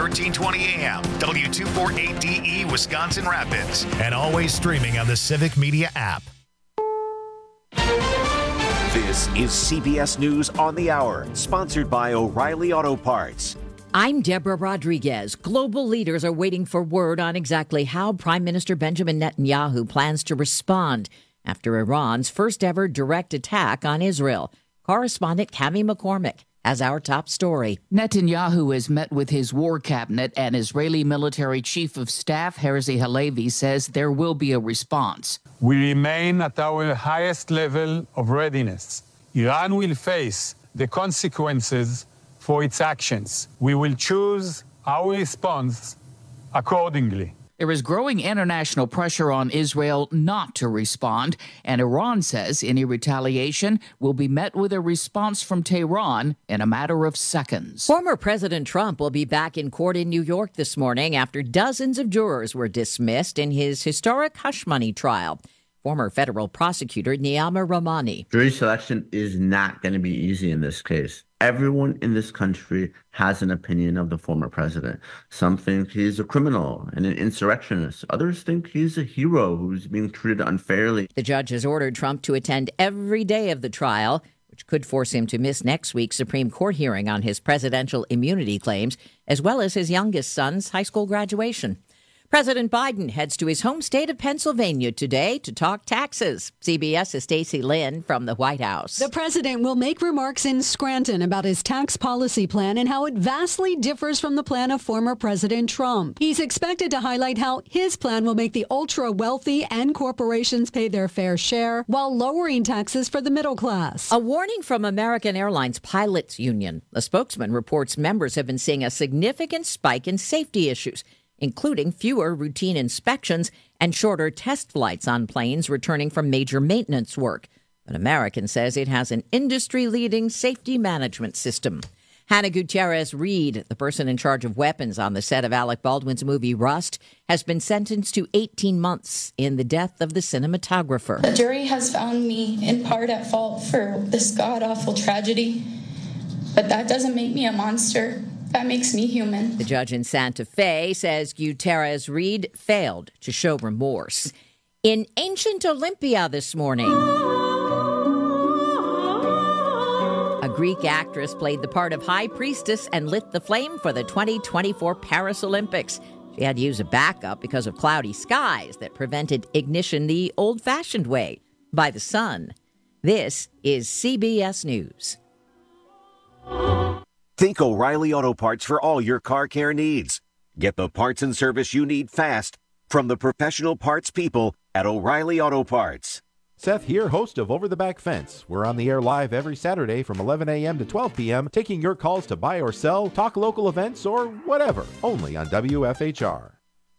1320 AM, W248DE, Wisconsin Rapids, and always streaming on the Civic Media app. This is CBS News on the Hour, sponsored by O'Reilly Auto Parts. I'm Deborah Rodriguez. Global leaders are waiting for word on exactly how Prime Minister Benjamin Netanyahu plans to respond after Iran's first ever direct attack on Israel. Correspondent Cami McCormick has our top story. Netanyahu has met with his war cabinet, and Israeli military chief of staff Herzi Halevi says there will be a response. We remain at our highest level of readiness. Iran will face the consequences for its actions. We will choose our response accordingly. There is growing international pressure on Israel not to respond, and Iran says any retaliation will be met with a response from Tehran in a matter of seconds. Former President Trump will be back in court in New York this morning after dozens of jurors were dismissed in his historic hush money trial. Former federal prosecutor Niyama Rahmani. Jury selection is not going to be easy in this case. Everyone in this country has an opinion of the former president. Some think he's a criminal and an insurrectionist. Others think he's a hero who's being treated unfairly. The judge has ordered Trump to attend every day of the trial, which could force him to miss next week's Supreme Court hearing on his presidential immunity claims, as well as his youngest son's high school graduation. President Biden heads to his home state of Pennsylvania today to talk taxes. CBS's Stacey Lynn from the White House. The president will make remarks in Scranton about his tax policy plan and how it vastly differs from the plan of former President Trump. He's expected to highlight how his plan will make the ultra-wealthy and corporations pay their fair share while lowering taxes for the middle class. A warning from American Airlines Pilots Union. A spokesman reports members have been seeing a significant spike in safety issues, including fewer routine inspections and shorter test flights on planes returning from major maintenance work. But American says it has an industry-leading safety management system. Hannah Gutierrez-Reed, the person in charge of weapons on the set of Alec Baldwin's movie Rust, has been sentenced to 18 months in the death of the cinematographer. The jury has found me in part at fault for this god-awful tragedy, but that doesn't make me a monster. That makes me human. The judge in Santa Fe says Gutierrez-Reed failed to show remorse. In ancient Olympia this morning, a Greek actress played the part of high priestess and lit the flame for the 2024 Paris Olympics. She had to use a backup because of cloudy skies that prevented ignition the old-fashioned way, by the sun. This is CBS News. Think O'Reilly Auto Parts for all your car care needs. Get the parts and service you need fast from the professional parts people at O'Reilly Auto Parts. Seth here, host of Over the Back Fence. We're on the air live every Saturday from 11 a.m. to 12 p.m., taking your calls to buy or sell, talk local events, or whatever, only on WFHR.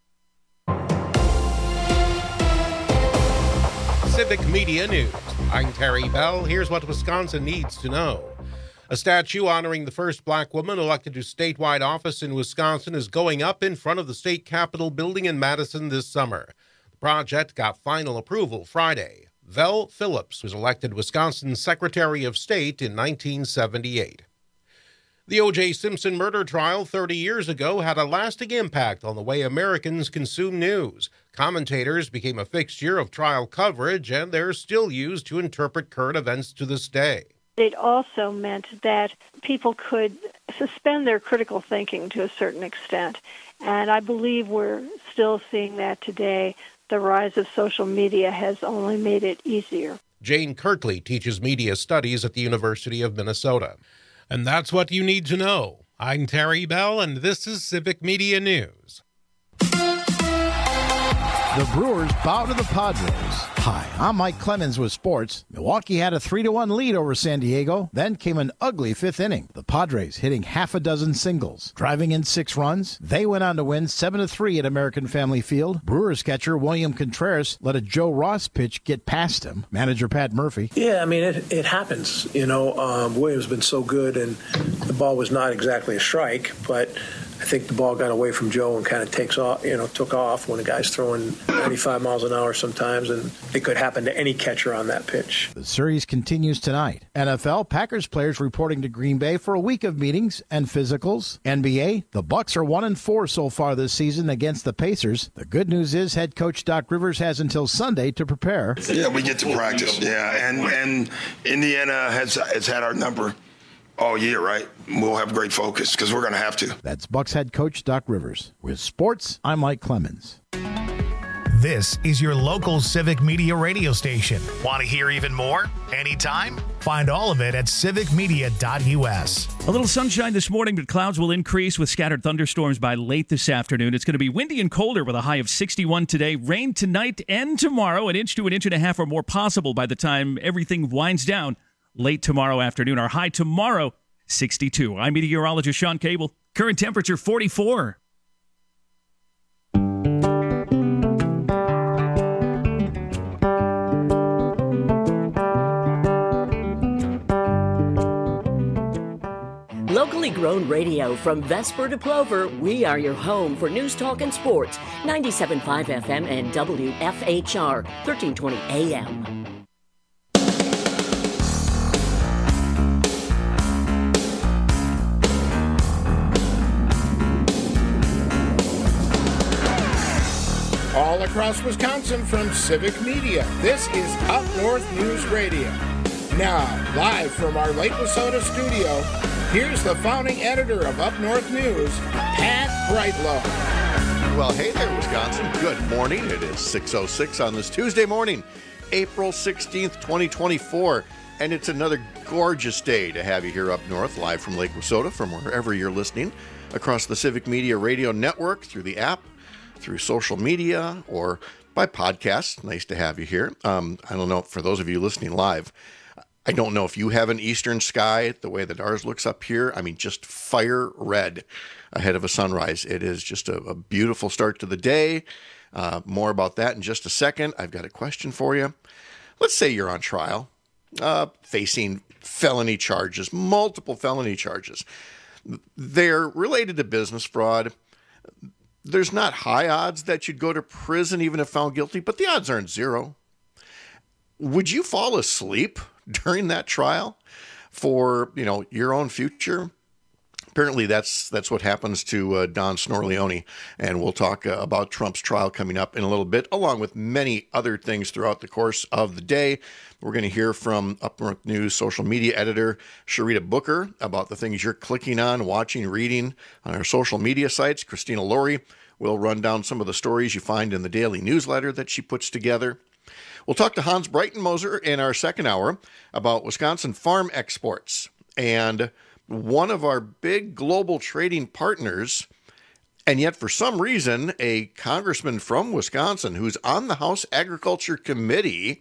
Civic Media News. I'm Terry Bell. Here's what Wisconsin needs to know. A statue honoring the first black woman elected to statewide office in Wisconsin is going up in front of the state capitol building in Madison this summer. The project got final approval Friday. Vel Phillips was elected Wisconsin's Secretary of State in 1978. The O.J. Simpson murder trial 30 years ago had a lasting impact on the way Americans consume news. Commentators became a fixture of trial coverage, and they're still used to interpret current events to this day. It also meant that people could suspend their critical thinking to a certain extent. And I believe we're still seeing that today. The rise of social media has only made it easier. Jane Kirkley teaches media studies at the University of Minnesota. And that's what you need to know. I'm Terry Bell, and this is Civic Media News. The Brewers bow to the Padres. Hi, I'm Mike Clemens with sports. Milwaukee had a 3-1 lead over San Diego. Then came an ugly fifth inning. The Padres hitting half a dozen singles, driving in 6 runs. They went on to win 7-3 at American Family Field. Brewers catcher William Contreras let a Joe Ross pitch get past him. Manager Pat Murphy. Yeah, I mean, it happens. William's been so good, and the ball was not exactly a strike, but I think the ball got away from Joe and kind of took off when a guy's throwing 95 miles an hour sometimes, and it could happen to any catcher on that pitch. The series continues tonight. NFL, Packers players reporting to Green Bay for a week of meetings and physicals. NBA, the Bucks are 1-4 so far this season against the Pacers. The good news is head coach Doc Rivers has until Sunday to prepare. Yeah, we get to practice. Yeah, and Indiana has had our number all year, right? We'll have great focus because we're going to have to. That's Bucks head coach Doc Rivers. With sports, I'm Mike Clemens. This is your local Civic Media radio station. Want to hear even more? Anytime? Find all of it at civicmedia.us. A little sunshine this morning, but clouds will increase with scattered thunderstorms by late this afternoon. It's going to be windy and colder with a high of 61 today. Rain tonight and tomorrow, an inch to an inch and a half or more possible by the time everything winds down late tomorrow afternoon. Our high tomorrow, 62. I'm meteorologist Sean Cable. Current temperature 44. Locally grown radio from Vesper to Plover, we are your home for news, talk, and sports. 97.5 FM and WFHR, 1320 AM. All across Wisconsin from Civic Media, this is Up North News Radio. Now, live from our Lake Wissota studio, here's the founding editor of Up North News, Pat Brightlow. Well, hey there, Wisconsin. Good morning. It is 6:06 on this Tuesday morning, April 16th, 2024. And it's another gorgeous day to have you here up north, live from Lake Wissota, from wherever you're listening, across the Civic Media Radio Network, through the app, through social media, or by podcast. Nice to have you here. I don't know, for those of you listening live, I don't know if you have an eastern sky the way that ours looks up here. I mean, just fire red ahead of a sunrise. It is just a beautiful start to the day. More about that in just a second. I've got a question for you. Let's say you're on trial, facing felony charges, multiple felony charges. They're related to business fraud. There's not high odds that you'd go to prison even if found guilty, but the odds aren't zero. Would you fall asleep during that trial for, your own future? Apparently that's what happens to Don Snorleone, and we'll talk about Trump's trial coming up in a little bit, along with many other things throughout the course of the day. We're going to hear from Up North News social media editor Sharita Booker about the things you're clicking on, watching, reading on our social media sites. Christina Laurie will run down some of the stories you find in the daily newsletter that she puts together. We'll talk to Hans Breitenmoser in our second hour about Wisconsin farm exports. And one of our big global trading partners, and yet for some reason, a congressman from Wisconsin who's on the House Agriculture Committee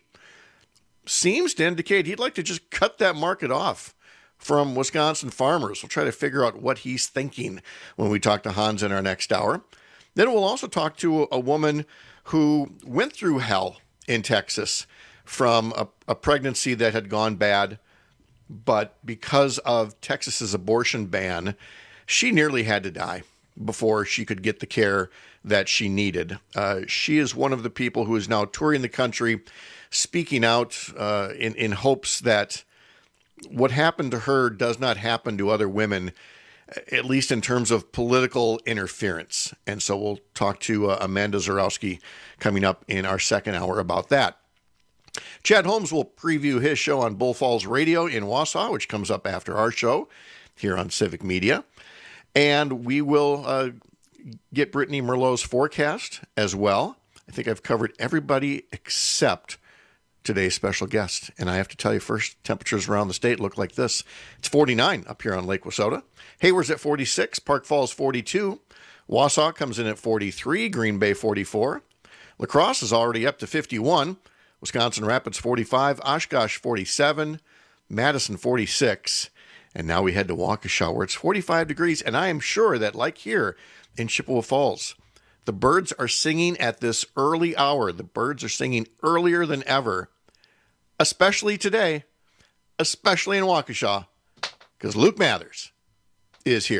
seems to indicate he'd like to just cut that market off from Wisconsin farmers. We'll try to figure out what he's thinking when we talk to Hans in our next hour. Then we'll also talk to a woman who went through hell in Texas from a pregnancy that had gone bad, but because of Texas's abortion ban, she nearly had to die before she could get the care that she needed. She is one of the people who is now touring the country, speaking out in hopes that what happened to her does not happen to other women, at least in terms of political interference. And so we'll talk to Amanda Zarowski coming up in our second hour about that. Chad Holmes will preview his show on Bull Falls Radio in Wausau, which comes up after our show here on Civic Media. And we will get Brittany Merlot's forecast as well. I think I've covered everybody except today's special guest. And I have to tell you, first, temperatures around the state look like this. It's 49 up here on Lake Wissota. Hayward's at 46, Park Falls 42, Wausau comes in at 43, Green Bay 44, La Crosse is already up to 51, Wisconsin Rapids 45, Oshkosh 47, Madison 46, and now we head to Waukesha where it's 45 degrees, and I am sure that like here in Chippewa Falls, the birds are singing at this early hour. The birds are singing earlier than ever, especially today, especially in Waukesha, because Luke Mathers is here.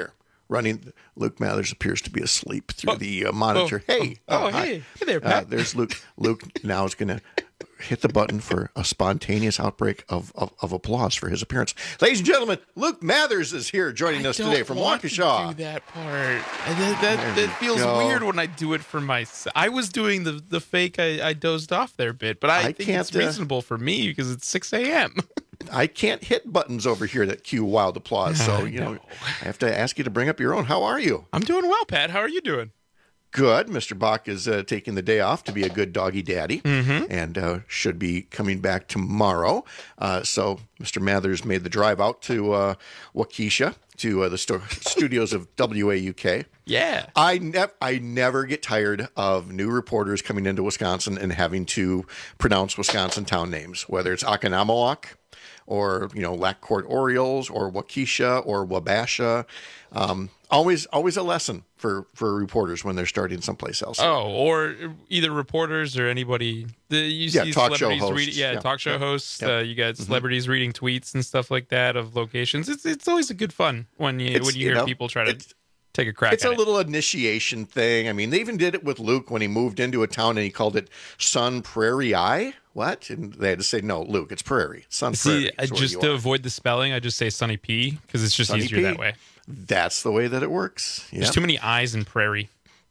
running. Luke Mathers appears to be asleep through the monitor. Hey, there, Pat. There's Luke. Luke now is going to hit the button for a spontaneous outbreak of applause for his appearance. Ladies and gentlemen, Luke Mathers is here joining us today from Waukesha. Do that part. That feels weird when I do it for myself. I was doing the fake. I dozed off there a bit, but I think it's reasonable for me because it's 6 a.m. I can't hit buttons over here that cue wild applause, so I have to ask you to bring up your own. How are you? I'm doing well, Pat. How are you doing? Good. Mr. Bach is taking the day off to be a good doggy daddy and should be coming back tomorrow. So Mr. Mathers made the drive out to Waukesha, to the studios of WAUK. Yeah. I never get tired of new reporters coming into Wisconsin and having to pronounce Wisconsin town names, whether it's Akanamawak or, Lac-Court Orioles or Waukesha or Wabasha. Always a lesson for reporters when they're starting someplace else. Oh, or either reporters or anybody. You see talk show celebrities hosts. reading, talk show hosts. You got celebrities reading tweets and stuff like that of locations. It's always a good fun when you hear people try to take a crack at it. It's a little initiation thing. I mean, they even did it with Luke when he moved into a town and he called it Sun Prairie Eye. What? And they had to say, no, Luke, it's Prairie. Sun Prairie. Just to avoid the spelling, I just say Sunny P because it's just easier that way. That's the way that it works. There's too many I's in Prairie.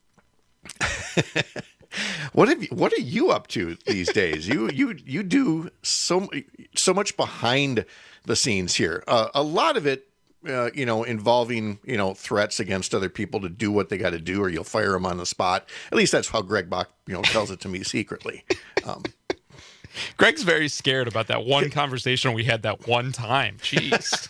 What are you up to these days? You do so much behind the scenes here. A lot of it, involving threats against other people to do what they got to do, or you'll fire them on the spot. At least that's how Greg Bach tells it to me secretly. Greg's very scared about that one conversation we had that one time. Jeez.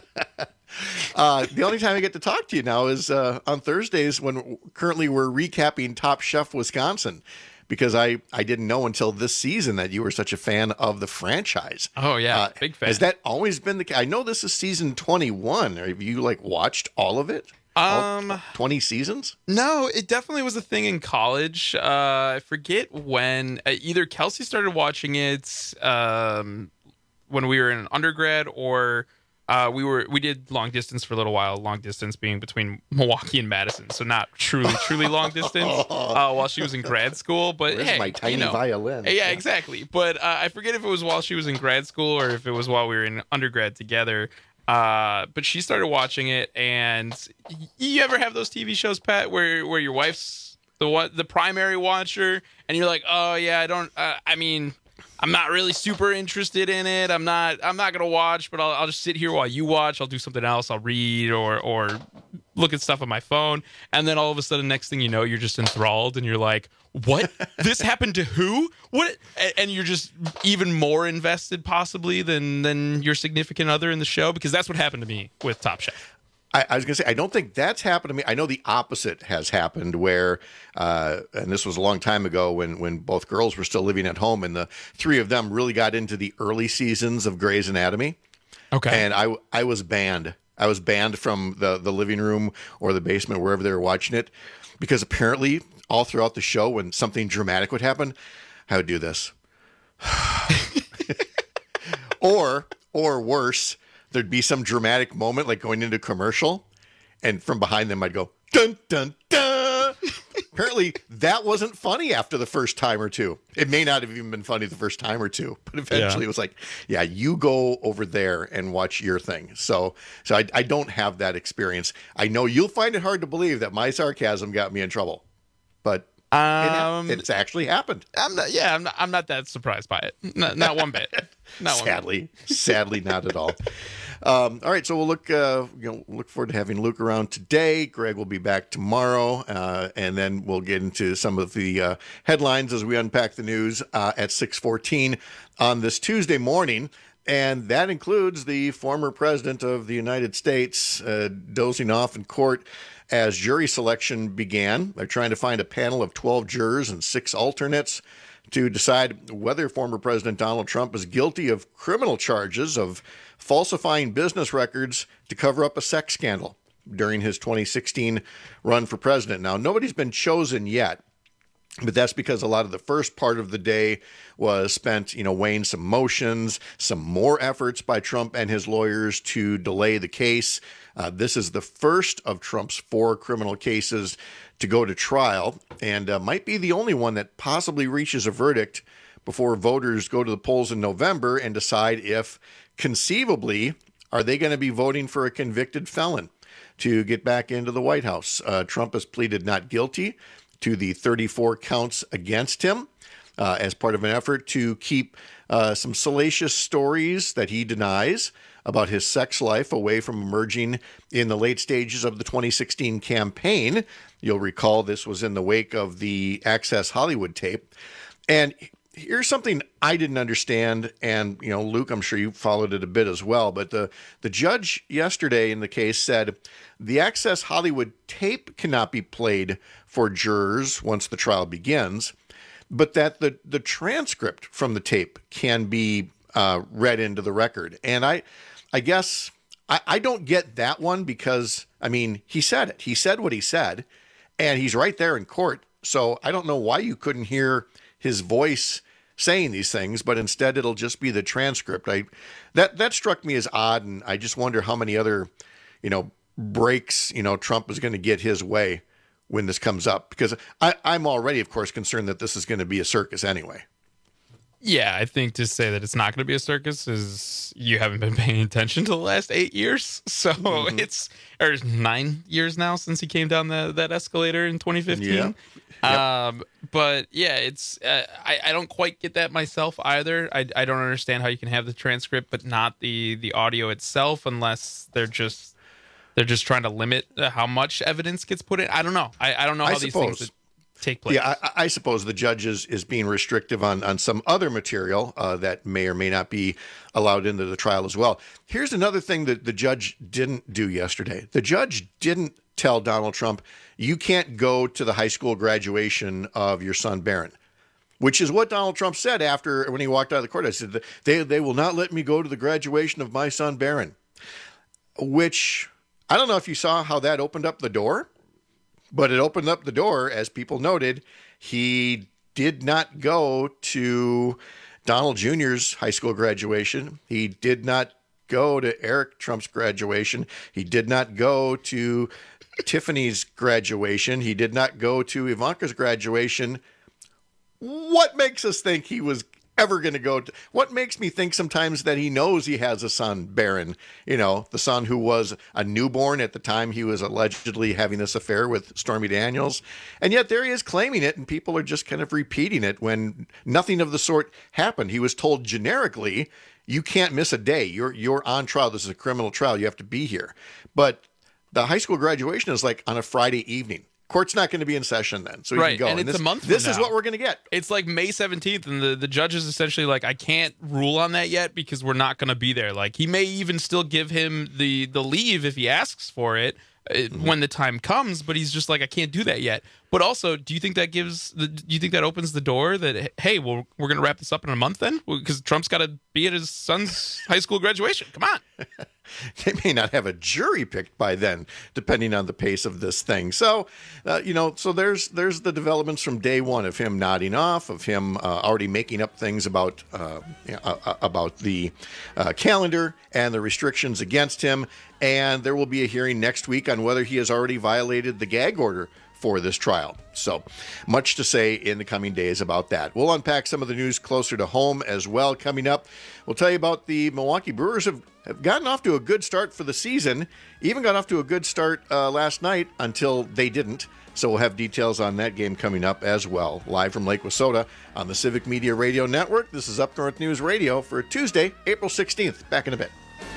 The only time I get to talk to you now is on Thursdays when currently we're recapping Top Chef Wisconsin, because I didn't know until this season that you were such a fan of the franchise. Oh, yeah. Big fan. Has that always been the case? I know this is season 21. Have you watched all of it? 20 seasons? No, it definitely was a thing in college. I forget when. Either Kelsey started watching it when we were in undergrad, or we did long distance for a little while. Long distance being between Milwaukee and Madison, so not truly long distance. While she was in grad school, but where's my tiny violin? Yeah, exactly. But I forget if it was while she was in grad school or if it was while we were in undergrad together. But she started watching it, and you ever have those TV shows, Pat, where your wife's the primary watcher, and you're like, oh yeah, I'm not really super interested in it. I'm not gonna watch, but I'll just sit here while you watch. I'll do something else. I'll read or look at stuff on my phone, and then all of a sudden, next thing you know, you're just enthralled, and you're like, what? This happened to who? What? And you're just even more invested, possibly, than your significant other in the show, because that's what happened to me with Top Chef. I was going to say, I don't think that's happened to me. I know the opposite has happened where, and this was a long time ago when both girls were still living at home, and the three of them really got into the early seasons of Grey's Anatomy. Okay. And I was banned. I was banned from the living room or the basement, wherever they were watching it, because apparently all throughout the show, when something dramatic would happen, I would do this. or worse, there'd be some dramatic moment like going into commercial, and from behind them I'd go, dun, dun, dun. Apparently that wasn't funny after the first time or two. It may not have even been funny the first time or two, but eventually it was like, yeah, you go over there and watch your thing. So I don't have that experience. I know you'll find it hard to believe that my sarcasm got me in trouble, but it's actually happened. I'm not that surprised by it. Not one bit. Sadly, not at all. All right, so we'll look forward to having Luke around today. Greg will be back tomorrow, and then we'll get into some of the headlines as we unpack the news at 6:14 on this Tuesday morning. And that includes the former president of the United States dozing off in court as jury selection began. They're trying to find a panel of 12 jurors and 6 alternates to decide whether former President Donald Trump is guilty of criminal charges of falsifying business records to cover up a sex scandal during his 2016 run for president. Now, nobody's been chosen yet, but that's because a lot of the first part of the day was spent, weighing some motions, some more efforts by Trump and his lawyers to delay the case. This is the first of Trump's 4 criminal cases to go to trial, and might be the only one that possibly reaches a verdict before voters go to the polls in November and decide if, conceivably, are they going to be voting for a convicted felon to get back into the White House. Trump has pleaded not guilty to the 34 counts against him as part of an effort to keep some salacious stories that he denies about his sex life away from emerging in the late stages of the 2016 campaign. You'll recall this was in the wake of the Access Hollywood tape. And here's something I didn't understand, and Luke, I'm sure you followed it a bit as well, but the judge yesterday in the case said the Access Hollywood tape cannot be played for jurors once the trial begins, but that the transcript from the tape can be read into the record. And I guess I don't get that one because, he said it. He said what he said, and he's right there in court. So I don't know why you couldn't hear his voice saying these things, but instead it'll just be the transcript. That struck me as odd, and I just wonder how many other, breaks, Trump is going to get his way when this comes up, because I'm already, of course, concerned that this is going to be a circus anyway. Yeah, I think to say that it's not going to be a circus is you haven't been paying attention to the last 8 years. So it's 9 years now since he came down that escalator in 2015. Yeah. Yep. But yeah, it's I don't quite get that myself either. I don't understand how you can have the transcript but not the audio itself, unless they're just trying to limit how much evidence gets put in. I don't know. I don't know how these things take place. Yeah, I suppose the judge is being restrictive on some other material that may or may not be allowed into the trial as well. Here's another thing that the judge didn't do yesterday. The judge didn't tell Donald Trump, you can't go to the high school graduation of your son Barron, which is what Donald Trump said after when he walked out of the court. I said, they will not let me go to the graduation of my son Barron, which I don't know if you saw how that opened up the door. But it opened up the door, as people noted. He did not go to Donald Jr.'s high school graduation. He did not go to Eric Trump's graduation. He did not go to Tiffany's graduation. He did not go to Ivanka's graduation. What makes us think he was ever going to go to? What makes me think sometimes that he knows he has a son, Barron, the son who was a newborn at the time he was allegedly having this affair with Stormy Daniels. And yet there he is claiming it, and people are just kind of repeating it when nothing of the sort happened. He was told generically, you can't miss a day. You're on trial. This is a criminal trial. You have to be here. But the high school graduation is like on a Friday evening. Court's not going to be in session then, so you can go. And it's a month from This now. is what we're going to get. It's like May 17th, and the judge is essentially like, I can't rule on that yet because we're not going to be there. Like, he may even still give him the leave if he asks for it when the time comes, but he's just like, I can't do that yet. But also, do you think that opens the door that, hey, well, we're going to wrap this up in a month then? Because Trump's got to be at his son's high school graduation. Come on. They may not have a jury picked by then, depending on the pace of this thing. So, so there's the developments from day one of him nodding off, of him already making up things about the calendar and the restrictions against him. And there will be a hearing next week on whether he has already violated the gag order for this trial. So much to say in the coming days about that. We'll unpack some of the news closer to home as well coming up. We'll tell you about the Milwaukee Brewers have gotten off to a good start for the season, even got off to a good start last night until they didn't. So we'll have details on that game coming up as well. Live from Lake Wissota on the Civic Media Radio Network. This is Up North News Radio for Tuesday, April 16th. Back in a bit.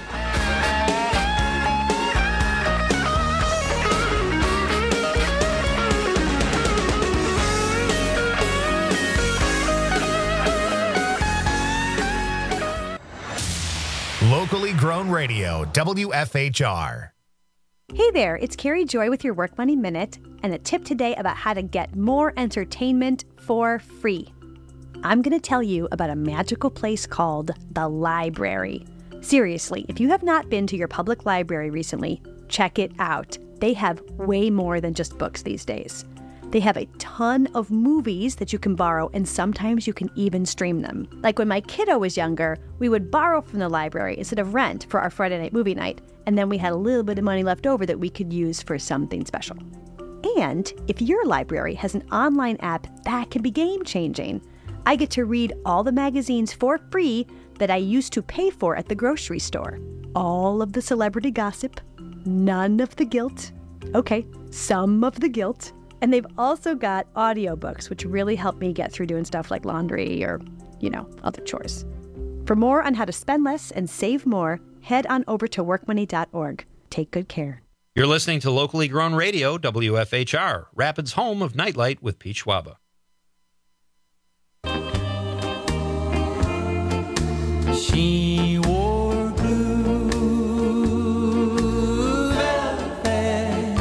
Locally grown radio, WFHR. Hey there, it's Carrie Joy with your Work Money Minute, and a tip today about how to get more entertainment for free. I'm going to tell you about a magical place called the library. Seriously, if you have not been to your public library recently, check it out. They have way more than just books these days. They have a ton of movies that you can borrow, and sometimes you can even stream them. Like when my kiddo was younger, we would borrow from the library instead of rent for our Friday night movie night, and then we had a little bit of money left over that we could use for something special. And if your library has an online app, that can be game-changing. I get to read all the magazines for free that I used to pay for at the grocery store. All of the celebrity gossip, none of the guilt. Okay, some of the guilt. And they've also got audiobooks, which really help me get through doing stuff like laundry or, other chores. For more on how to spend less and save more, head on over to workmoney.org. Take good care. You're listening to locally grown radio, WFHR, Rapids' home of Nightlight with Pete Schwaba. She wore blue velvet,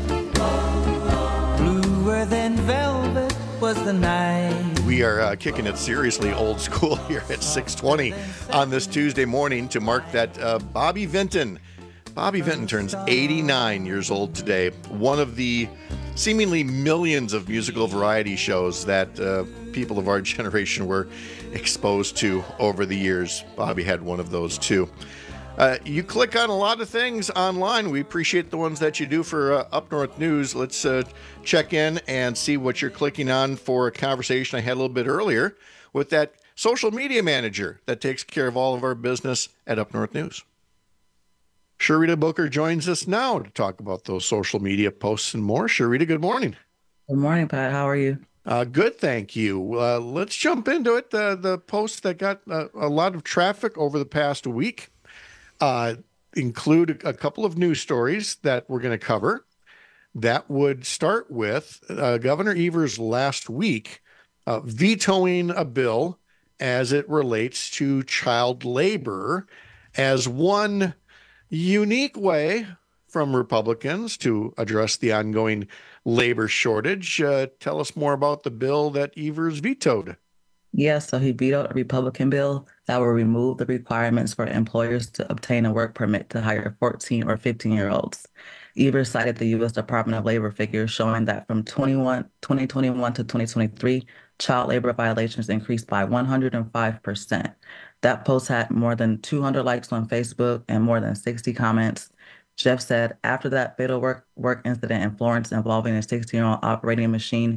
bluer than velvet was the night. We are kicking it seriously old school here at 6:20 on this Tuesday morning to mark that Bobby Vinton. Bobby Vinton turns 89 years old today. One of the seemingly millions of musical variety shows that people of our generation were exposed to over the years. Bobby had one of those too. You click on a lot of things online. We appreciate the ones that you do for Up North News. Let's check in and see what you're clicking on for a conversation I had a little bit earlier with that social media manager that takes care of all of our business at Up North News. Sharita Booker joins us now to talk about those social media posts and more. Sharita, good morning. Good morning, Pat. How are you? Good, thank you. Let's jump into it. The posts that got a lot of traffic over the past week include a couple of news stories that we're going to cover. That would start with Governor Evers last week vetoing a bill as it relates to child labor as one unique way from Republicans to address the ongoing labor shortage. Tell us more about the bill that Evers vetoed. Yes, so he vetoed a Republican bill that will remove the requirements for employers to obtain a work permit to hire 14 or 15-year-olds. Evers cited the U.S. Department of Labor figures showing that from 2021 to 2023, child labor violations increased by 105%. That post had more than 200 likes on Facebook and more than 60 comments. Jeff said, after that fatal work incident in Florence involving a 16-year-old operating machinery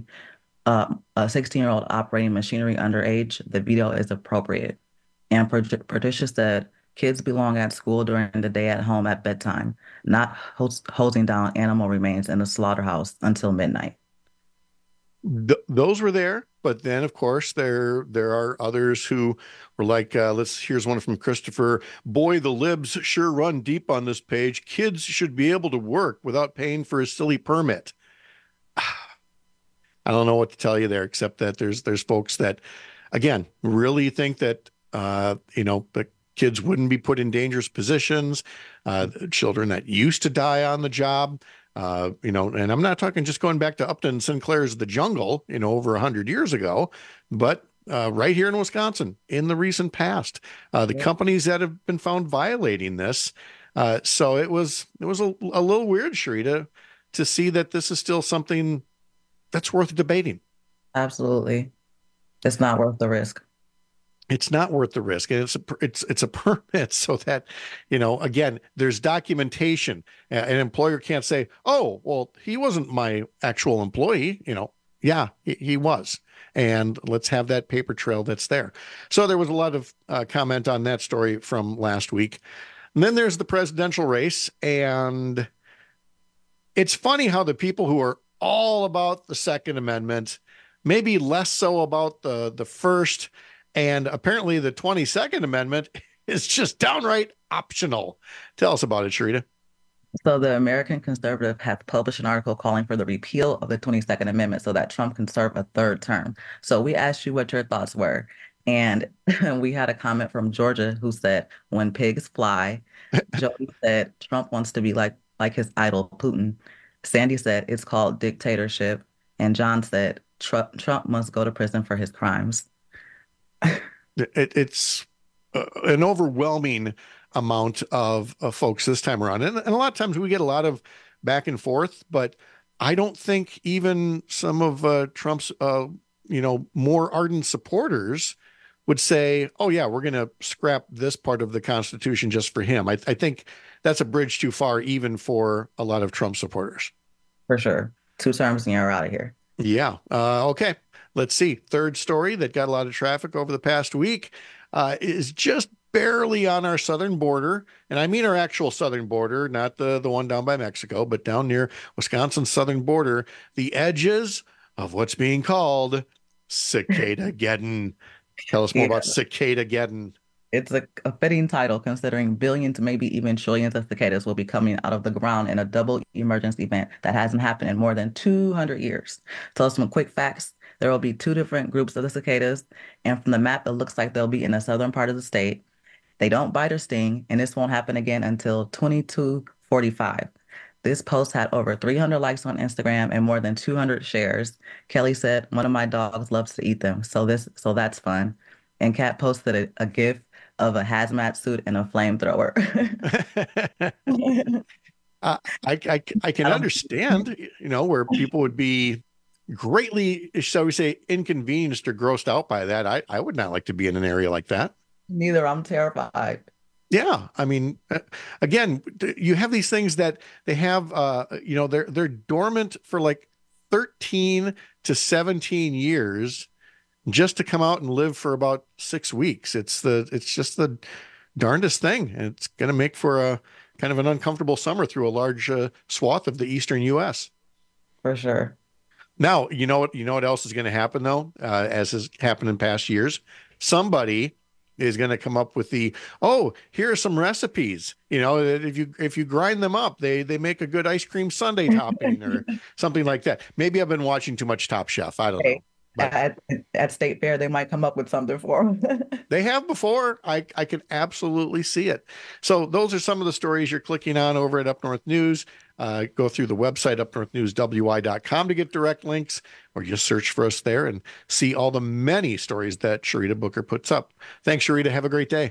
underage, the veto is appropriate. And Patricia said, kids belong at school during the day at home at bedtime, not hosing down animal remains in the slaughterhouse until midnight. Those were there, but then of course there are others who were like, here's one from Christopher. Boy, the libs sure run deep on this page. Kids should be able to work without paying for a silly permit. I don't know what to tell you there, except that there's folks that, again, really think that the kids wouldn't be put in dangerous positions, children that used to die on the job. And I'm not talking just going back to Upton Sinclair's The Jungle, over 100 years ago, but right here in Wisconsin in the recent past, the companies that have been found violating this. So it was a little weird, Sharita, to see that this is still something that's worth debating. Absolutely. It's not worth the risk. It's not worth the risk. And it's a permit so that, again, there's documentation. An employer can't say, oh, well, he wasn't my actual employee. Yeah, he was. And let's have that paper trail that's there. So there was a lot of comment on that story from last week. And then there's the presidential race. And it's funny how the people who are all about the Second Amendment, maybe less so about the First, and apparently the 22nd Amendment is just downright optional. Tell us about it, Sharita. So the American Conservative has published an article calling for the repeal of the 22nd Amendment so that Trump can serve a third term. So we asked you what your thoughts were. And we had a comment from Georgia who said, when pigs fly. Jody said, Trump wants to be like his idol, Putin. Sandy said, it's called dictatorship. And John said, Trump must go to prison for his crimes. It's an overwhelming amount of folks this time around. And a lot of times we get a lot of back and forth, but I don't think even some of Trump's, more ardent supporters would say, oh, yeah, we're going to scrap this part of the Constitution just for him. I think that's a bridge too far, even for a lot of Trump supporters. For sure. 2 terms and you're out of here. Yeah. Okay. Let's see. Third story that got a lot of traffic over the past week is just barely on our southern border. And I mean our actual southern border, not the one down by Mexico, but down near Wisconsin's southern border, the edges of what's being called Cicada-geddon. Tell us more about Cicada-geddon. It's a fitting title considering billions, maybe even trillions of cicadas will be coming out of the ground in a double emergence event that hasn't happened in more than 200 years. So some quick facts. There will be 2 different groups of the cicadas, and from the map, it looks like they'll be in the southern part of the state. They don't bite or sting, and this won't happen again until 2245. This post had over 300 likes on Instagram and more than 200 shares. Kelly said, one of my dogs loves to eat them, so that's fun. And Kat posted a GIF of a hazmat suit and a flamethrower. I can understand, where people would be greatly, shall we say, inconvenienced or grossed out by that. I would not like to be in an area like that. Neither. I'm terrified. Yeah. I mean, again, you have these things that they have, they're dormant for like 13 to 17 years just to come out and live for about 6 weeks. It's just the darndest thing. And it's going to make for a kind of an uncomfortable summer through a large swath of the eastern U.S. For sure. Now, you know what else is going to happen though, as has happened in past years? Somebody is going to come up with here are some recipes. If you grind them up, they make a good ice cream sundae topping or something like that. Maybe I've been watching too much Top Chef. I don't know. At State Fair, they might come up with something for them. They have before. I can absolutely see it. So those are some of the stories you're clicking on over at Up North News. Go through the website, upnorthnewswi.com, to get direct links, or just search for us there and see all the many stories that Sharita Booker puts up. Thanks, Sharita. Have a great day.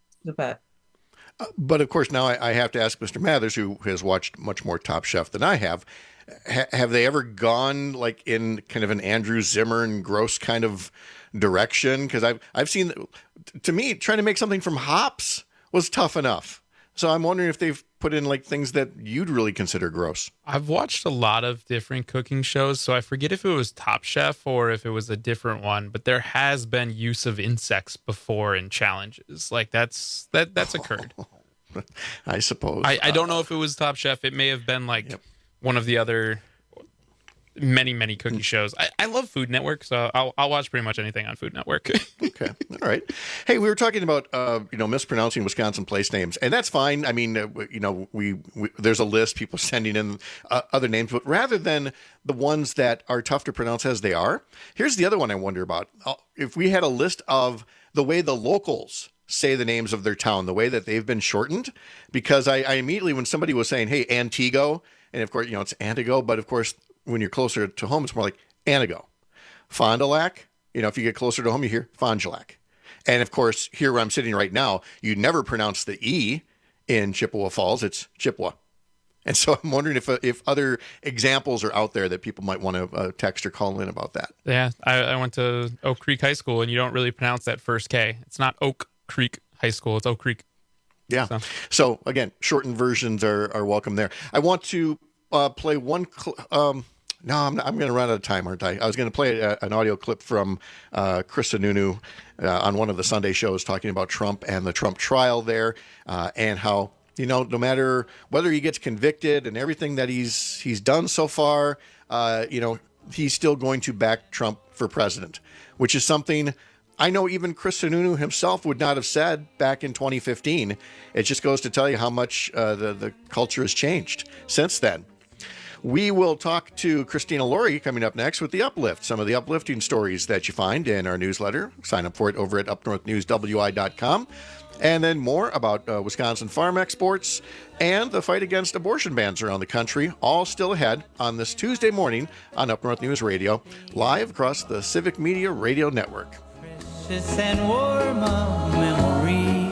But of course, now I have to ask Mr. Mathers, who has watched much more Top Chef than I have. Have they ever gone like in kind of an Andrew Zimmern gross kind of direction? Because I've seen, to me, trying to make something from hops was tough enough. So I'm wondering if they've put in like things that you'd really consider gross. I've watched a lot of different cooking shows, so I forget if it was Top Chef or if it was a different one, but there has been use of insects before in challenges. Like that's occurred. I suppose. I don't know if it was Top Chef. It may have been like one of the other many cookie shows. I love Food Network, so I'll watch pretty much anything on Food Network. Okay, all right. Hey, we were talking about mispronouncing Wisconsin place names, and that's fine. I mean, we there's a list, people sending in other names, but rather than the ones that are tough to pronounce as they are, here's the other one I wonder about. If we had a list of the way the locals say the names of their town, the way that they've been shortened, because I immediately, when somebody was saying, hey, Antigo, and of course, it's Antigo, but of course, when you're closer to home, it's more like Anago. Fond du Lac, if you get closer to home, you hear Fond du Lac. And of course, here where I'm sitting right now, you never pronounce the E in Chippewa Falls, it's Chippewa. And so I'm wondering if other examples are out there that people might want to text or call in about that. Yeah, I went to Oak Creek High School, and you don't really pronounce that first K. It's not Oak Creek High School, it's Oak Creek. Yeah. So again, shortened versions are welcome there. I want to play one. No, I'm going to run out of time, aren't I? I was going to play an audio clip from Chris Sununu on one of the Sunday shows talking about Trump and the Trump trial there, and how, no matter whether he gets convicted and everything that he's done so far, he's still going to back Trump for president, which is something I know even Chris Sununu himself would not have said back in 2015. It just goes to tell you how much the culture has changed since then. We will talk to Christina Laurie coming up next with The Uplift, some of the uplifting stories that you find in our newsletter. Sign up for it over at upnorthnewswi.com. And then more about Wisconsin farm exports and the fight against abortion bans around the country, all still ahead on this Tuesday morning on Up North News Radio, live across the Civic Media Radio Network. Precious and warm a memory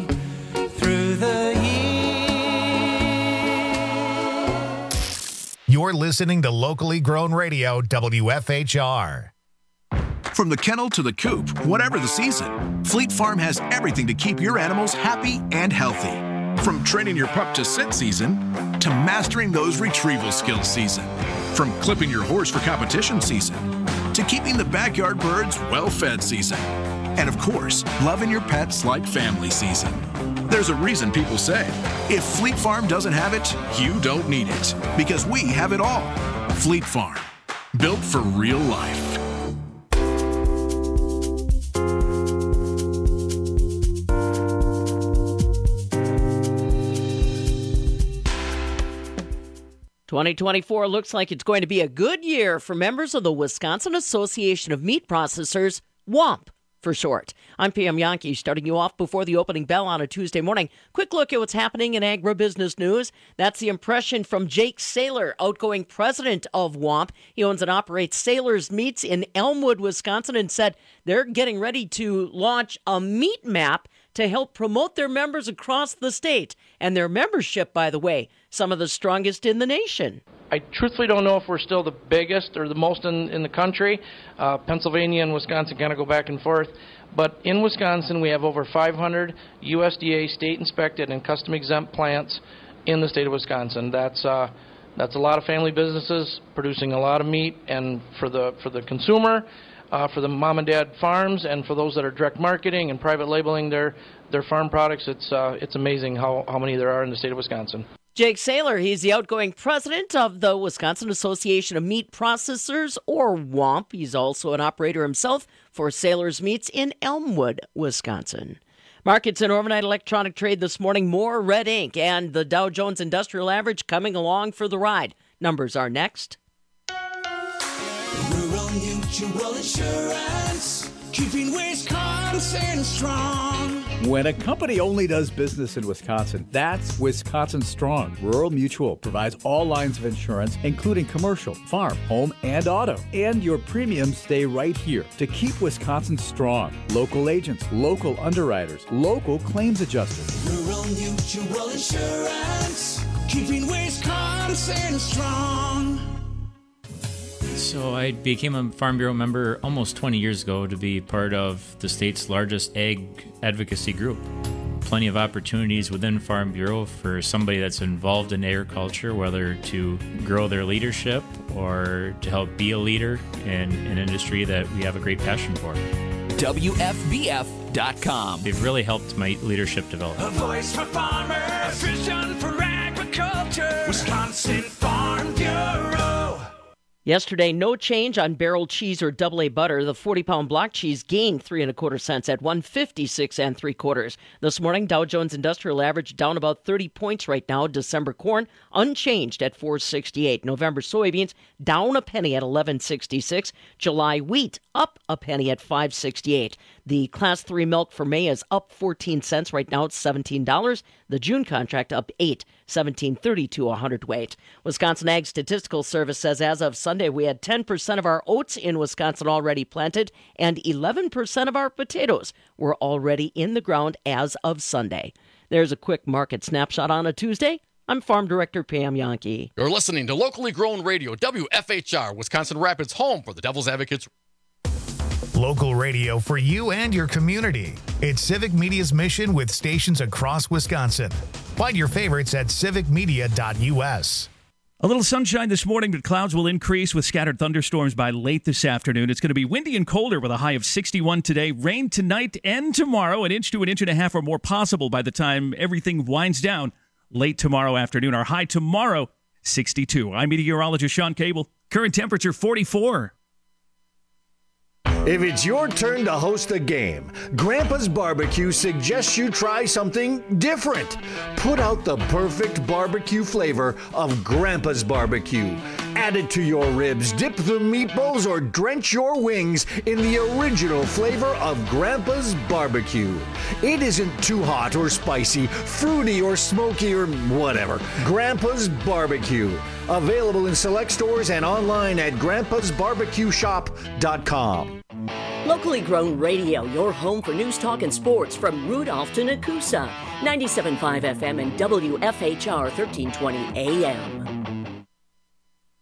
through the years. You're listening to locally grown radio WFHR. From the kennel to the coop, whatever the season, Fleet Farm has everything to keep your animals happy and healthy. From training your pup to sit season, to mastering those retrieval skills season. From clipping your horse for competition season, to keeping the backyard birds well-fed season. And of course, loving your pets like family season. There's a reason people say, if Fleet Farm doesn't have it, you don't need it. Because we have it all. Fleet Farm, built for real life. "2024 looks like it's going to be a good year for members of the Wisconsin Association of Meat Processors, WAMP for short. I'm Pam Yankee, starting you off before the opening bell on a Tuesday morning. Quick look at what's happening in agribusiness news. That's the impression from Jake Saylor, outgoing president of WAMP. He owns and operates Saylor's Meats in Elmwood, Wisconsin, and said they're getting ready to launch a meat map to help promote their members across the state. And their membership, by the way, some of the strongest in the nation. I truthfully don't know if we're still the biggest or the most in the country. Pennsylvania and Wisconsin kind of go back and forth. But in Wisconsin, we have over 500 USDA state-inspected and custom-exempt plants in the state of Wisconsin. That's a lot of family businesses producing a lot of meat, and for the consumer, for the mom and dad farms, and for those that are direct marketing and private labeling their farm products, it's amazing how many there are in the state of Wisconsin. Jake Saylor, he's the outgoing president of the Wisconsin Association of Meat Processors, or WAMP. He's also an operator himself for Saylor's Meats in Elmwood, Wisconsin. Markets and overnight electronic trade this morning, more red ink, and the Dow Jones Industrial Average coming along for the ride. Numbers are next. Rural Mutual Insurance, keeping Wisconsin strong. When a company only does business in Wisconsin, that's Wisconsin Strong. Rural Mutual provides all lines of insurance, including commercial, farm, home, and auto. And your premiums stay right here to keep Wisconsin strong. Local agents, local underwriters, local claims adjusters. Rural Mutual Insurance, keeping Wisconsin strong. So I became a Farm Bureau member almost 20 years ago to be part of the state's largest ag advocacy group. Plenty of opportunities within Farm Bureau for somebody that's involved in agriculture, whether to grow their leadership or to help be a leader in an industry that we have a great passion for. WFBF.com. They've really helped my leadership develop. A voice for farmers, a vision for agriculture, Wisconsin Farm Bureau. Yesterday, no change on barrel cheese or AA butter. The 40-pound block cheese gained 3 1/4 cents at 156 3/4. This morning, Dow Jones Industrial Average down about 30 points right now. December corn unchanged at 468. November soybeans down a penny at 1166. July wheat up a penny at 568. The Class 3 milk for May is up 14 cents. Right now, it's $17. The June contract up 8, $17.32 a hundredweight. Wisconsin Ag Statistical Service says as of Sunday, we had 10% of our oats in Wisconsin already planted, and 11% of our potatoes were already in the ground as of Sunday. There's a quick market snapshot on a Tuesday. I'm Farm Director Pam Yankee. You're listening to locally grown radio, WFHR, Wisconsin Rapids, home for the Devil's Advocates. Local radio for you and your community. It's Civic Media's mission with stations across Wisconsin. Find your favorites at civicmedia.us. A little sunshine this morning, but clouds will increase with scattered thunderstorms by late this afternoon. It's going to be windy and colder with a high of 61 today. Rain tonight and tomorrow, an inch to an inch and a half or more possible by the time everything winds down late tomorrow afternoon. Our high tomorrow, 62. I'm meteorologist Sean Cable. Current temperature, 44. If it's your turn to host a game, Grandpa's Barbecue suggests you try something different. Put out the perfect barbecue flavor of Grandpa's Barbecue. Add it to your ribs, dip the meatballs, or drench your wings in the original flavor of Grandpa's Barbecue. It isn't too hot or spicy, fruity or smoky or whatever. Grandpa's Barbecue. Available in select stores and online at grandpasbarbecueshop.com. Locally grown radio, your home for news, talk, and sports from Rudolph to Nakusa. 97.5 FM and WFHR 1320 AM.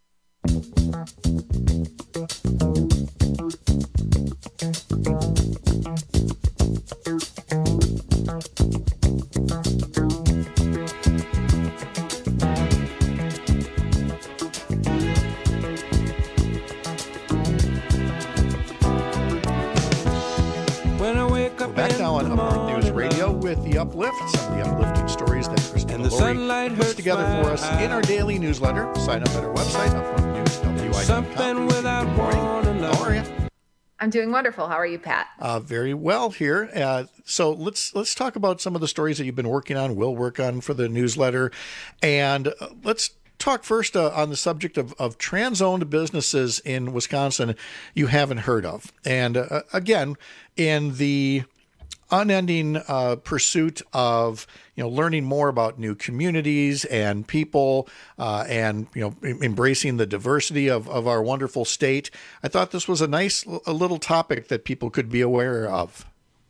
Back now on Up North News Radio with The Uplift, some of the uplifting stories that Christina Lori puts together for us in our daily newsletter. Sign up at our website, upnorthnewswi.com. Good morning. How are you? I'm doing wonderful. How are you, Pat? Very well here. So let's talk about some of the stories that you've been working on, will work on for the newsletter. And let's talk first on the subject of trans-owned businesses in Wisconsin you haven't heard of. And again, in the unending pursuit of learning more about new communities and people and embracing the diversity of our wonderful state, I thought this was a nice little topic that people could be aware of.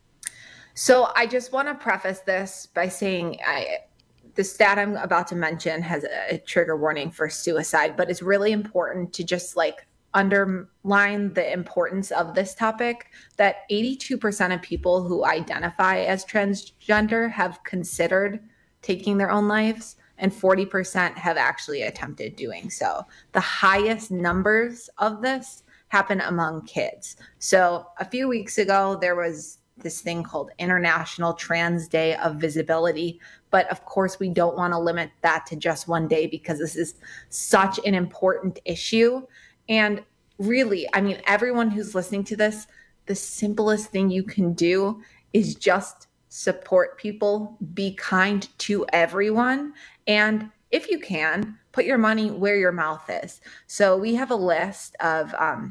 So I just want to preface this by saying the stat I'm about to mention has a trigger warning for suicide, but it's really important to just underline the importance of this topic, that 82% of people who identify as transgender have considered taking their own lives, and 40% have actually attempted doing so. The highest numbers of this happen among kids. So a few weeks ago, there was this thing called International Trans Day of Visibility. But of course, we don't want to limit that to just one day because this is such an important issue. And really, I mean, everyone who's listening to this, the simplest thing you can do is just support people, be kind to everyone, and if you can, put your money where your mouth is. So we have a list of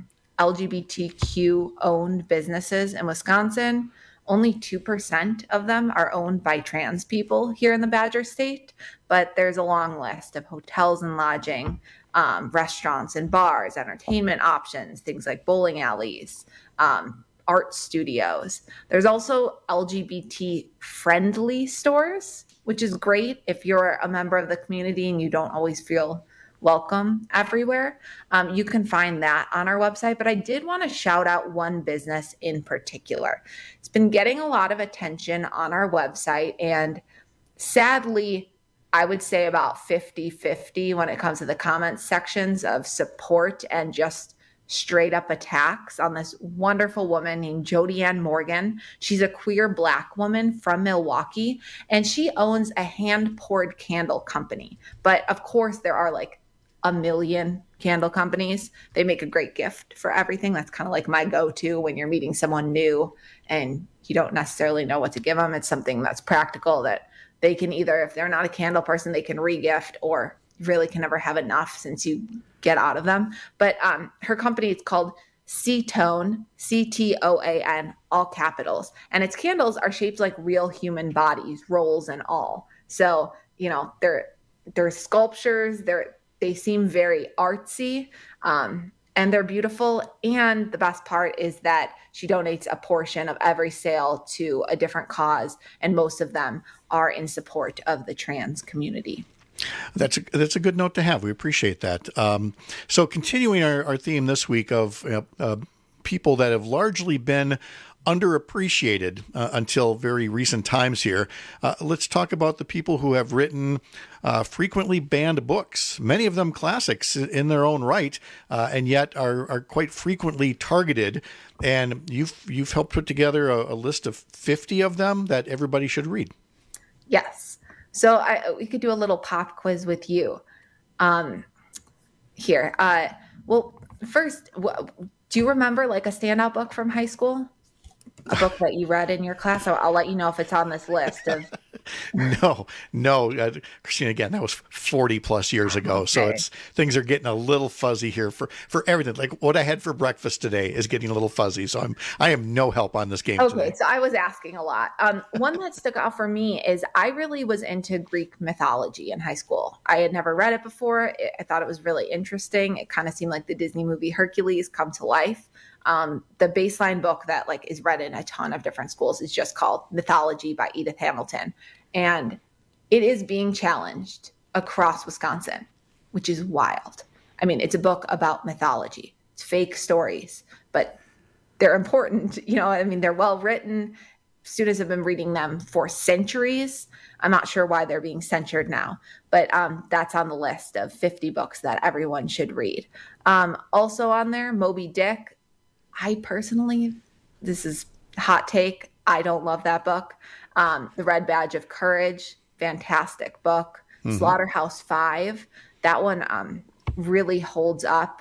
LGBTQ-owned businesses in Wisconsin. Only 2% of them are owned by trans people here in the Badger State, but there's a long list of hotels and lodging, restaurants and bars, entertainment options, things like bowling alleys, art studios. There's also LGBT-friendly stores, which is great if you're a member of the community and you don't always feel welcome everywhere. You can find that on our website, but I did want to shout out one business in particular. It's been getting a lot of attention on our website, and sadly, I would say about 50-50 when it comes to the comments sections of support and just straight up attacks on this wonderful woman named Jody Ann Morgan. She's a queer Black woman from Milwaukee, and she owns a hand-poured candle company. But of course, there are a million candle companies. They make a great gift for everything. That's kind of like my go-to when you're meeting someone new and you don't necessarily know what to give them. It's something that's practical that they can either, if they're not a candle person, they can re-gift, or you really can never have enough since you get out of them. But her company is called C-Tone, C-T-O-A-N, all capitals. And its candles are shaped like real human bodies, rolls and all. So, they're sculptures, they seem very artsy, and they're beautiful. And the best part is that she donates a portion of every sale to a different cause, and most of them are in support of the trans community. That's a good note to have. We appreciate that. So continuing our theme this week of people that have largely been underappreciated until very recent times here, let's talk about the people who have written frequently banned books, many of them classics in their own right, and yet are quite frequently targeted. And you've helped put together a list of 50 of them that everybody should read. Yes. So we could do a little pop quiz with you here. Well, first, do you remember a standout book from high school? A book that you read in your class? So I'll let you know if it's on this list of. No, Christina, again, that was 40 plus years ago. Okay. So things are getting a little fuzzy here for everything. Like what I had for breakfast today is getting a little fuzzy. So I am no help on this game today. So I was asking a lot. One that stuck out for me is I really was into Greek mythology in high school. I had never read it before. I thought it was really interesting. It kind of seemed like the Disney movie Hercules come to life. The baseline book that is read in a ton of different schools is just called Mythology by Edith Hamilton. And it is being challenged across Wisconsin, which is wild. I mean, it's a book about mythology. It's fake stories, but they're important. I mean, they're well written. Students have been reading them for centuries. I'm not sure why they're being censored now, but that's on the list of 50 books that everyone should read. Also on there, Moby Dick. I personally, this is a hot take, I don't love that book. The Red Badge of Courage, fantastic book. Mm-hmm. Slaughterhouse-Five, that one really holds up.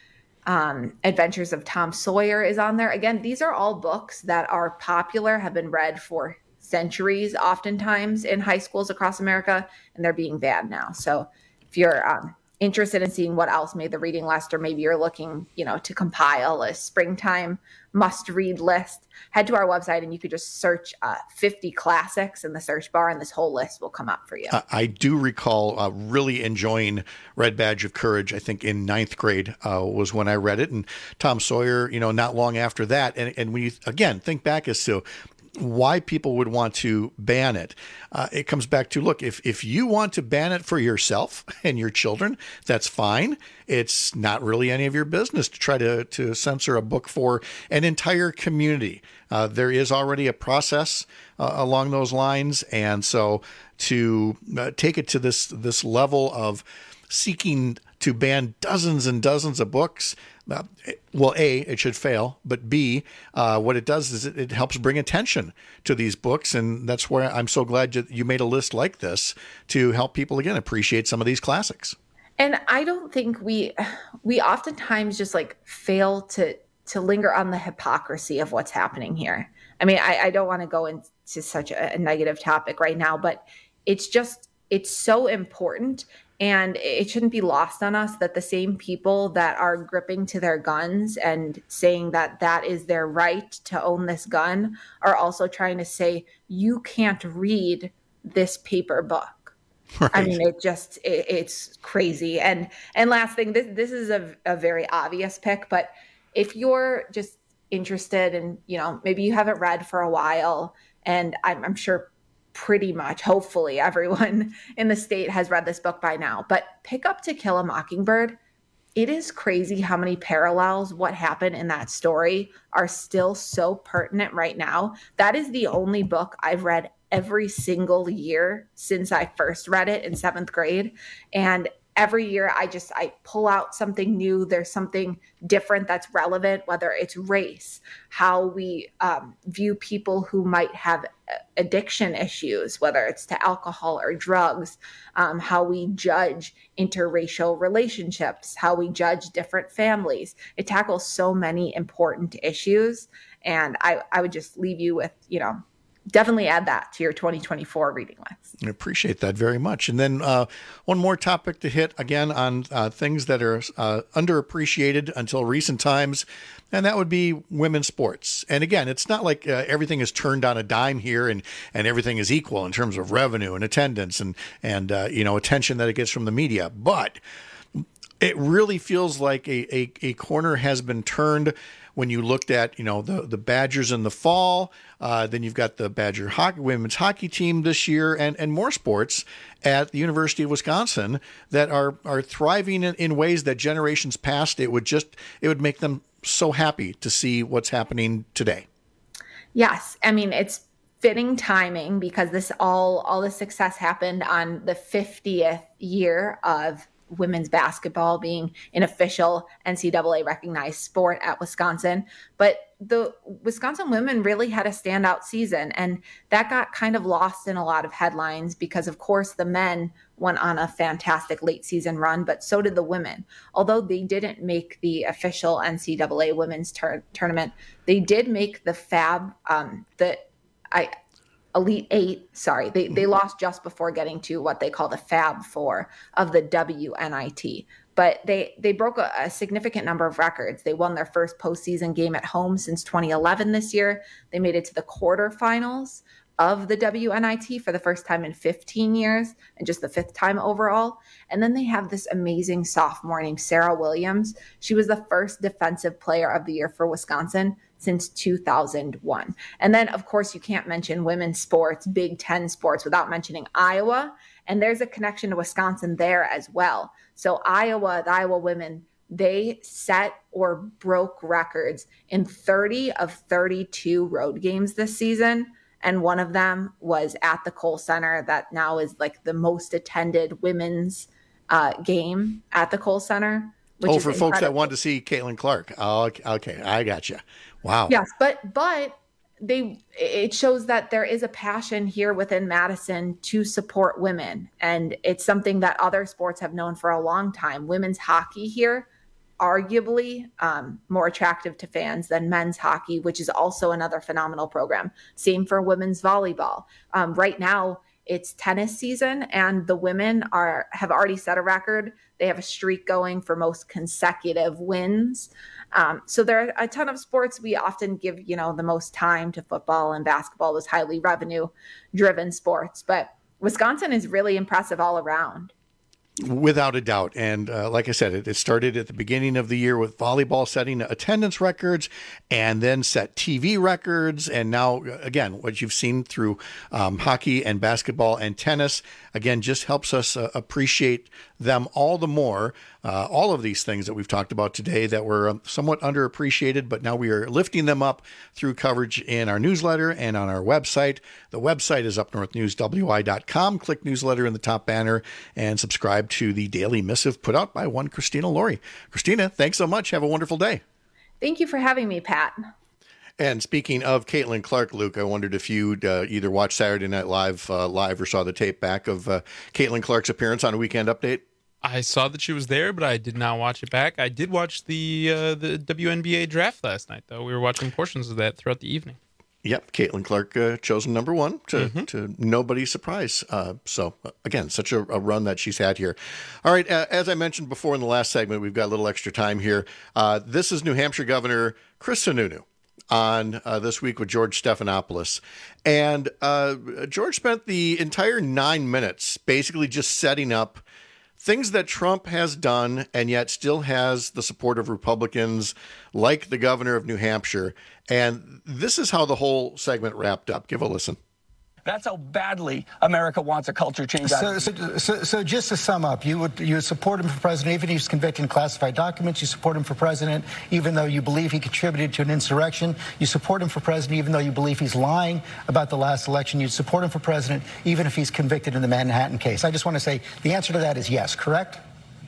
Adventures of Tom Sawyer is on there. Again, these are all books that are popular, have been read for centuries, oftentimes in high schools across America, and they're being banned now. So if you're interested in seeing what else made the reading list, or maybe you're looking, to compile a springtime must-read list, head to our website and you could just search 50 classics in the search bar, and this whole list will come up for you. I do recall really enjoying Red Badge of Courage. I think in 9th grade was when I read it, and Tom Sawyer, not long after that. And when you, again, think back as to why people would want to ban it, it comes back to, look, if you want to ban it for yourself and your children, that's fine. It's not really any of your business to try to censor a book for an entire community. There is already a process along those lines. And so to take it to this level of seeking to ban dozens and dozens of books, well, A, it should fail, but B, what it does is it helps bring attention to these books, and that's where I'm so glad you made a list like this to help people, again, appreciate some of these classics. And I don't think we oftentimes just fail to linger on the hypocrisy of what's happening here. I mean, I don't want to go into such a negative topic right now, but it's so important. And it shouldn't be lost on us that the same people that are gripping to their guns and saying that that is their right to own this gun are also trying to say, you can't read this paper book. Right. I mean, it's crazy. And last thing, this is a very obvious pick, but if you're just interested and, maybe you haven't read for a while, and I'm sure pretty much, hopefully, everyone in the state has read this book by now. But pick up To Kill a Mockingbird. It is crazy how many parallels, what happened in that story, are still so pertinent right now. That is the only book I've read every single year since I first read it in 7th grade. And every year I pull out something new. There's something different that's relevant, whether it's race, how we view people who might have addiction issues, whether it's to alcohol or drugs, how we judge interracial relationships, how we judge different families. It tackles so many important issues. And I would just leave you with, definitely add that to your 2024 reading list. I appreciate that very much. And then one more topic to hit again on things that are underappreciated until recent times, and that would be women's sports. And again, it's not like everything is turned on a dime here and everything is equal in terms of revenue and attendance and attention that it gets from the media. But it really feels like a corner has been turned when you looked at, the Badgers in the fall, then you've got the Badger women's hockey team this year and more sports at the University of Wisconsin that are thriving in ways that generations past, it would make them so happy to see what's happening today. Yes. I mean, it's fitting timing because all this success happened on the 50th year of women's basketball being an official NCAA recognized sport at Wisconsin. But the Wisconsin women really had a standout season, and that got kind of lost in a lot of headlines because, of course, the men went on a fantastic late season run, but so did the women. Although they didn't make the official NCAA women's tournament, they did make the Elite Eight, sorry, they lost just before getting to what they call the Fab Four of the WNIT. But they broke a significant number of records. They won their first postseason game at home since 2011 this year. They made it to the quarterfinals of the WNIT for the first time in 15 years and just the 5th time overall. And then they have this amazing sophomore named Sarah Williams. She was the first defensive player of the year for Wisconsin since 2001. And then, of course, you can't mention women's sports, Big Ten sports, without mentioning Iowa And there's a connection to Wisconsin there as well. So the Iowa women, they set or broke records in 30 of 32 road games this season. And one of them was at the Kohl Center, that now is like the most attended women's game at the Kohl Center. For incredible. Folks that want to see Caitlin Clark. Oh, okay, I got you. Wow. Yes, but it shows that there is a passion here within Madison to support women, and it's something that other sports have known for a long time. Women's hockey here, arguably more attractive to fans than men's hockey, which is also another phenomenal program. Same for women's volleyball. Right now, it's tennis season, and the women have already set a record. They have a streak going for most consecutive wins. So there are a ton of sports. We often give, the most time to football and basketball, those highly revenue-driven sports. But Wisconsin is really impressive all around. Without a doubt. And like I said, it started at the beginning of the year with volleyball setting attendance records and then set TV records. And now, again, what you've seen through hockey and basketball and tennis, again, just helps us appreciate them all the more. All of these things that we've talked about today that were somewhat underappreciated, but now we are lifting them up through coverage in our newsletter and on our website. The website is upnorthnewswi.com. Click newsletter in the top banner and subscribe to the daily missive put out by one Christina Laurie. Christina, thanks so much. Have a wonderful day. Thank you for having me, Pat. And speaking of Caitlin Clark, Luke, I wondered if you'd either watched Saturday Night Live or saw the tape back of Caitlin Clark's appearance on a Weekend Update. I saw that she was there, but I did not watch it back. I did watch the WNBA draft last night, though. We were watching portions of that throughout the evening. Yep, Caitlin Clark chosen number one to nobody's surprise. So, again, such a run that she's had here. All right, as I mentioned before in the last segment, we've got a little extra time here. This is New Hampshire Governor Chris Sununu on This Week with George Stephanopoulos. And George spent the entire 9 minutes basically just setting up things that Trump has done and yet still has the support of Republicans like the governor of New Hampshire. And this is how the whole segment wrapped up. Give a listen. That's how badly America wants a culture change. So just to sum up, you would support him for president even if he's convicted in classified documents. You support him for president even though you believe he contributed to an insurrection. You support him for president even though you believe he's lying about the last election. You'd support him for president even if he's convicted in the Manhattan case. I just want to say the answer to that is yes, correct?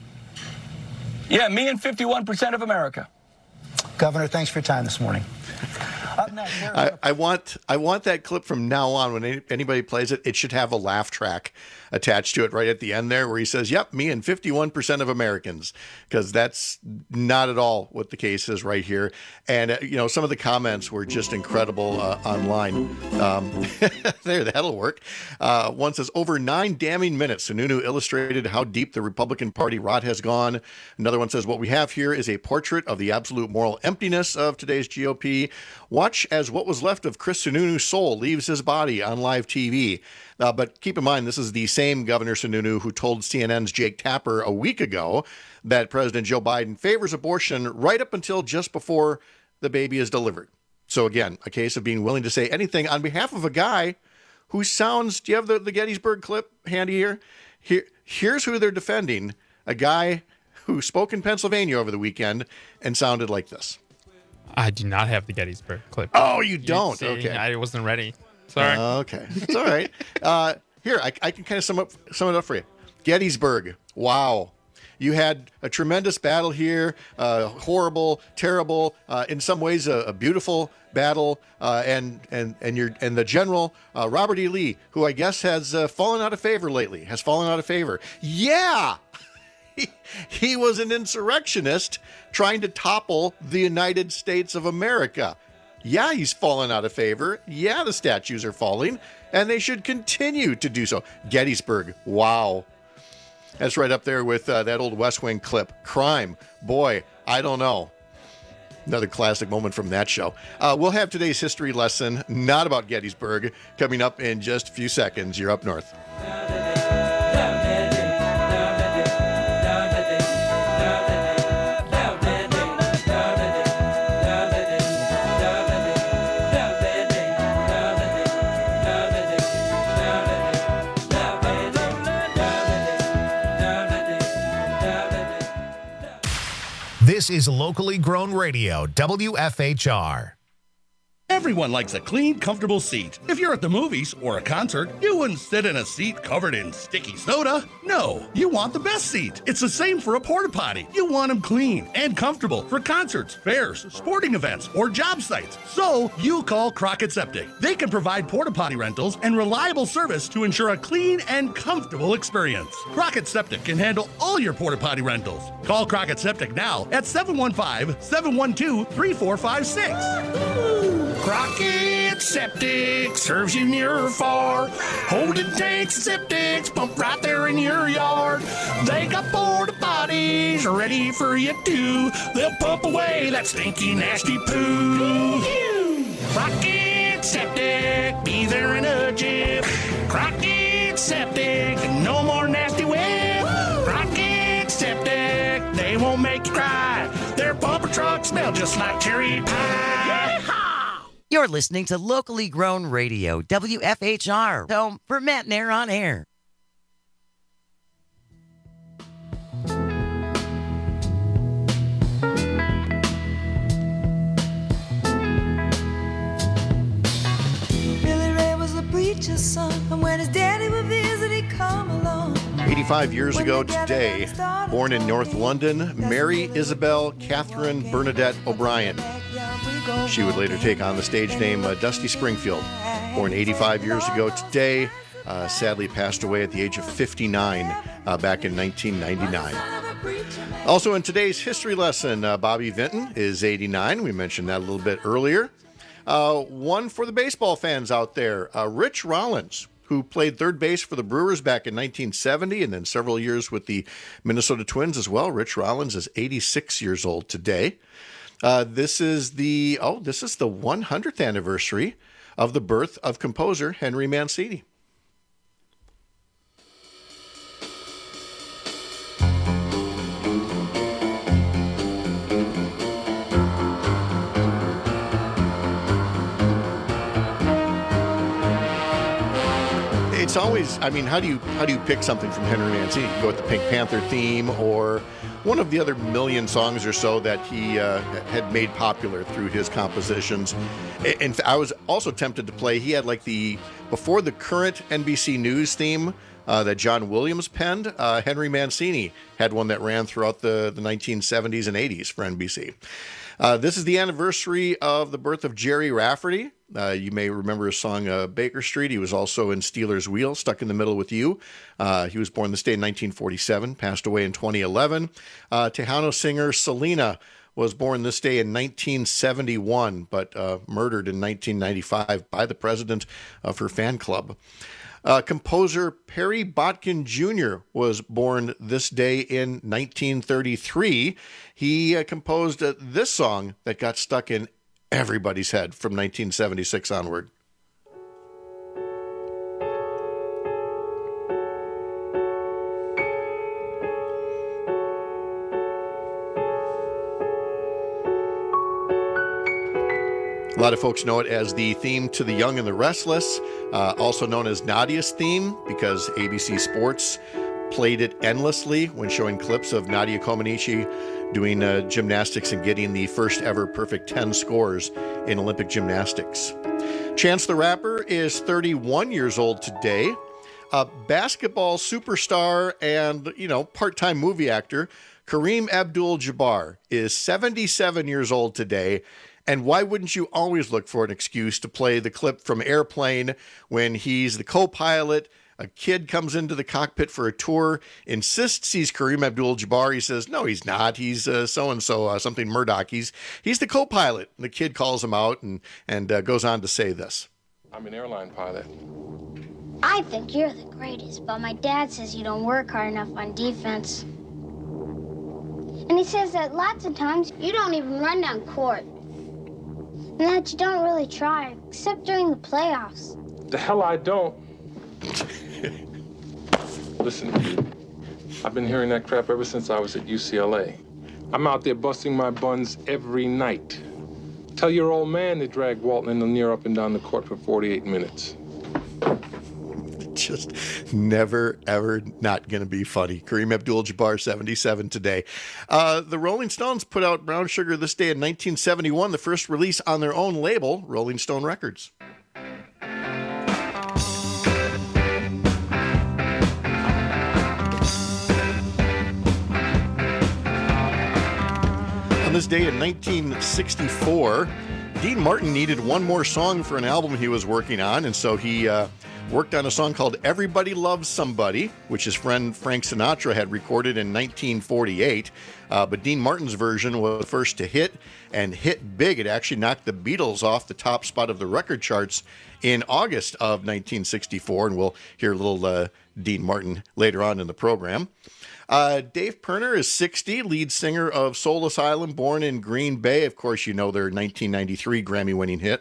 Yeah, me and 51% of America. Governor, thanks for your time this morning. I want that clip from now on. When anybody plays it, it should have a laugh track attached to it right at the end there where he says, yep, me and 51% of Americans, because that's not at all what the case is right here. And, some of the comments were just incredible online. There, that'll work. One says, over 9 damning minutes, Sununu illustrated how deep the Republican Party rot has gone. Another one says, what we have here is a portrait of the absolute moral emptiness of today's GOP. Watch as what was left of Chris Sununu's soul leaves his body on live TV. But keep in mind, this is the same Governor Sununu who told CNN's Jake Tapper a week ago that President Joe Biden favors abortion right up until just before the baby is delivered. So again, a case of being willing to say anything on behalf of a guy who sounds, do you have the Gettysburg clip handy here? Here's who they're defending, a guy who spoke in Pennsylvania over the weekend and sounded like this. I do not have the Gettysburg clip. Oh, you don't? See, okay. I wasn't ready. Sorry. Okay. It's all right. Here, I can kind of sum it up for you. Gettysburg. Wow. You had a tremendous battle here, horrible, terrible, in some ways a beautiful battle, and the general Robert E. Lee, who I guess has fallen out of favor lately, Yeah, he was an insurrectionist trying to topple the United States of America. Yeah, he's fallen out of favor. Yeah, the statues are falling, and they should continue to do so. Gettysburg. Wow. That's right up there with that old West Wing clip. Crime. Boy, I don't know. Another classic moment from that show. We'll have today's history lesson, not about Gettysburg, coming up in just a few seconds. You're up north. This is locally grown radio, WFHR. Everyone likes a clean, comfortable seat. If you're at the movies or a concert, you wouldn't sit in a seat covered in sticky soda. No, you want the best seat. It's the same for a porta potty. You want them clean and comfortable for concerts, fairs, sporting events, or job sites. So you call Crockett Septic. They can provide porta potty rentals and reliable service to ensure a clean and comfortable experience. Crockett Septic can handle all your porta potty rentals. Call Crockett Septic now at 715-712-3456. Crockett Septic serves you near or far. Holding tanks, septics, pump right there in your yard. They got porta potties ready for you too. They'll pump away that stinky, nasty poo. Crockett Septic, be there in a jiff. Crockett Septic, no more nasty whip. Crockett Septic, they won't make you cry. Their pumper trucks smell just like cherry pie. You're listening to locally grown radio, WFHR, home for Matt and Air on Air. Billy Ray was a preacher's son, and when his daddy would visit, he'd come along. 85 years ago today, born in North London, Mary Isabel Catherine Bernadette O'Brien. She would later take on the stage name Dusty Springfield. Born 85 years ago today, sadly passed away at the age of 59 back in 1999. Also in today's history lesson, Bobby Vinton is 89. We mentioned that a little bit earlier. One for the baseball fans out there, Rich Rollins, who played third base for the Brewers back in 1970 and then several years with the Minnesota Twins as well. Rich Rollins is 86 years old today. This is the 100th anniversary of the birth of composer Henry Mancini. It's always, how do you pick something from Henry Mancini? You go with the Pink Panther theme or one of the other million songs or so that he had made popular through his compositions. And I was also tempted to play, he had before the current NBC News theme that John Williams penned, Henry Mancini had one that ran throughout the 1970s and 80s for NBC. This is the anniversary of the birth of Jerry Rafferty. You may remember his song Baker Street. He was also in Stealers Wheel, Stuck in the Middle with You. He was born in the state in 1947, passed away in 2011. Tejano singer Selena was born this day in 1971, but murdered in 1995 by the president of her fan club. Composer Perry Botkin Jr. was born this day in 1933. He composed this song that got stuck in everybody's head from 1976 onward. A lot of folks know it as the theme to The Young and the Restless, also known as Nadia's theme, because ABC Sports played it endlessly when showing clips of Nadia Comaneci doing gymnastics and getting the first ever perfect 10 scores in Olympic gymnastics. Chance the Rapper is 31 years old today. Basketball superstar and, part-time movie actor Kareem Abdul-Jabbar is 77 years old today. And why wouldn't you always look for an excuse to play the clip from Airplane when he's the co-pilot? A kid comes into the cockpit for a tour, insists he's Kareem Abdul-Jabbar. He says, no, he's not. He's so-and-so, something Murdoch. He's the co-pilot. And the kid calls him out and goes on to say this. I'm an airline pilot. I think you're the greatest, but my dad says you don't work hard enough on defense. And he says that lots of times you don't even run down court. And that you don't really try, except during the playoffs. The hell I don't. Listen, I've been hearing that crap ever since I was at UCLA. I'm out there busting my buns every night. Tell your old man to drag Walton and Lanier up and down the court for 48 minutes. just never, ever not going to be funny. Kareem Abdul-Jabbar, 77 today. The Rolling Stones put out Brown Sugar this day in 1971, the first release on their own label, Rolling Stone Records. On this day in 1964, Dean Martin needed one more song for an album he was working on, and so he worked on a song called Everybody Loves Somebody, which his friend Frank Sinatra had recorded in 1948. But Dean Martin's version was the first to hit, and hit big. It actually knocked the Beatles off the top spot of the record charts in August of 1964, and we'll hear a little Dean Martin later on in the program. Dave Pirner is 60, lead singer of Soul Asylum, born in Green Bay. Of course, you know their 1993 Grammy-winning hit.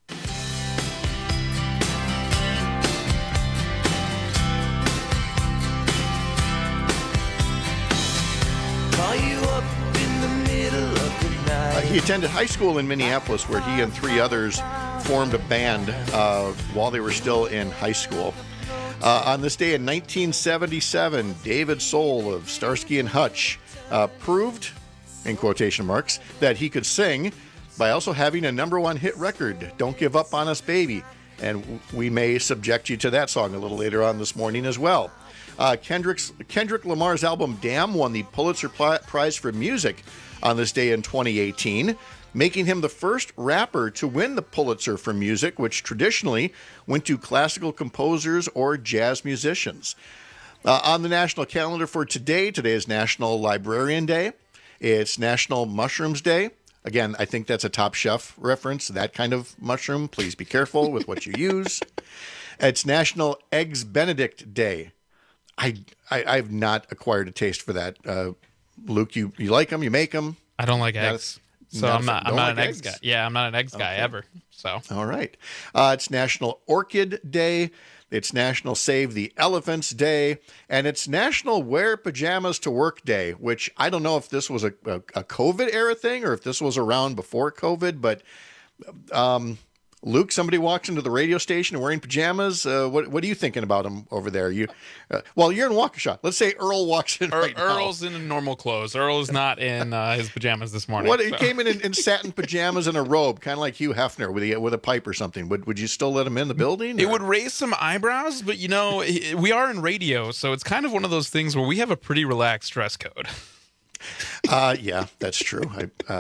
He attended high school in Minneapolis, where he and three others formed a band while they were still in high school. On this day in 1977, David Soul of Starsky and Hutch proved, in quotation marks, that he could sing by also having a #1 hit record, Don't Give Up on Us, Baby. And we may subject you to that song a little later on this morning as well. Kendrick Lamar's album Damn won the Pulitzer Prize for Music on this day in 2018, making him the first rapper to win the Pulitzer for Music, which traditionally went to classical composers or jazz musicians. On the national calendar for today is National Librarian Day. It's National Mushrooms Day. Again, I think that's a Top Chef reference, that kind of mushroom. Please be careful with what you use. It's National Eggs Benedict Day. I've not acquired a taste for that. Luke, you like them? You make them? I don't like eggs. So I'm not an eggs guy. Yeah, I'm not an eggs guy ever. So all right. It's National Orchid Day. It's National Save the Elephants Day. And it's National Wear Pajamas to Work Day, which I don't know if this was a COVID era thing or if this was around before COVID, but Luke, somebody walks into the radio station wearing pajamas. What are you thinking about him over there? You're in Waukesha. Let's say Earl walks in right Earl's now. in normal clothes. Earl is not in his pajamas this morning. He came in satin pajamas and a robe, kind of like Hugh Hefner with a pipe or something. Would you still let him in the building? It would raise some eyebrows, but we are in radio, so it's kind of one of those things where we have a pretty relaxed dress code. Yeah, that's true.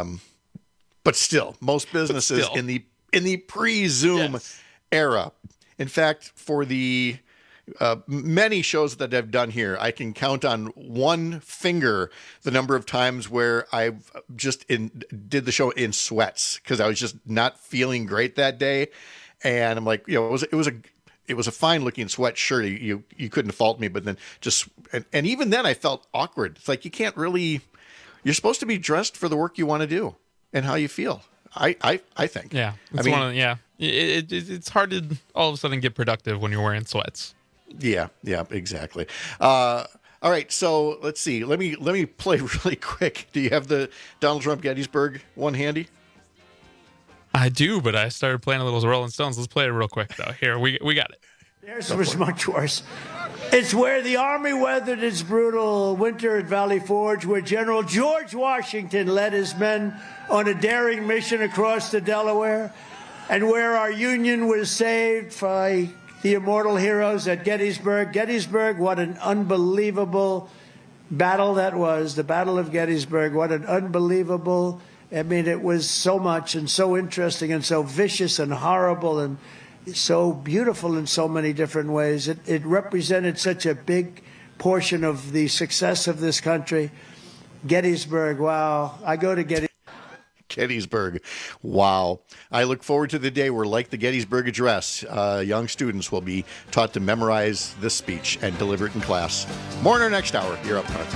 But still, most businesses in the pre-Zoom era. In fact, for the many shows that I've done here, I can count on one finger the number of times where I've just did the show in sweats because I was just not feeling great that day. And I'm like, it was a fine looking sweatshirt. You couldn't fault me, but then and even then I felt awkward. It's like you're supposed to be dressed for the work you want to do and how you feel. I think. Yeah. It's hard to all of a sudden get productive when you're wearing sweats. Yeah, exactly. All right, so let's see. Let me play really quick. Do you have the Donald Trump Gettysburg one handy? I do, but I started playing a little Rolling Stones. Let's play it real quick though. Here, we got it. Theirs was much worse. It's where the Army weathered its brutal winter at Valley Forge, where General George Washington led his men on a daring mission across the Delaware, and where our Union was saved by the immortal heroes at Gettysburg. Gettysburg, what an unbelievable battle that was, the Battle of Gettysburg. What an unbelievable, it was so much and so interesting and so vicious and horrible and so beautiful in so many different ways. It represented such a big portion of the success of this country. Gettysburg, wow. I go to Gettysburg, wow. I look forward to the day where, like the Gettysburg Address, young students will be taught to memorize this speech and deliver it in class. More in our next hour. You're up front.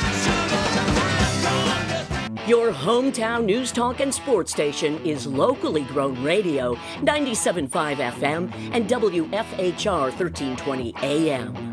Your hometown news, talk, and sports station is locally grown radio, 97.5 FM and WFHR 1320 AM.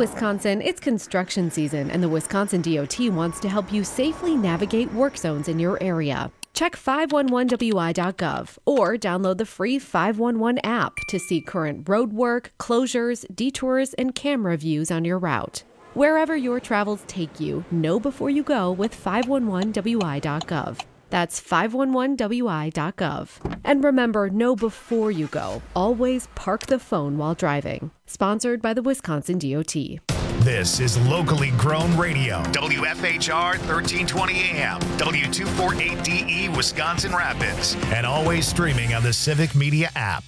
Wisconsin, it's construction season, and the Wisconsin DOT wants to help you safely navigate work zones in your area. Check 511wi.gov or download the free 511 app to see current road work, closures, detours, and camera views on your route. Wherever your travels take you, know before you go with 511wi.gov. That's 511wi.gov. And remember, know before you go. Always park the phone while driving. Sponsored by the Wisconsin DOT. This is locally grown radio. WFHR 1320 AM, W248DE Wisconsin Rapids, and always streaming on the Civic Media app.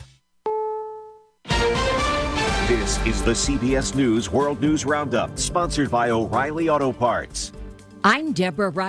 This is the CBS News World News Roundup, sponsored by O'Reilly Auto Parts. I'm Deborah Wright.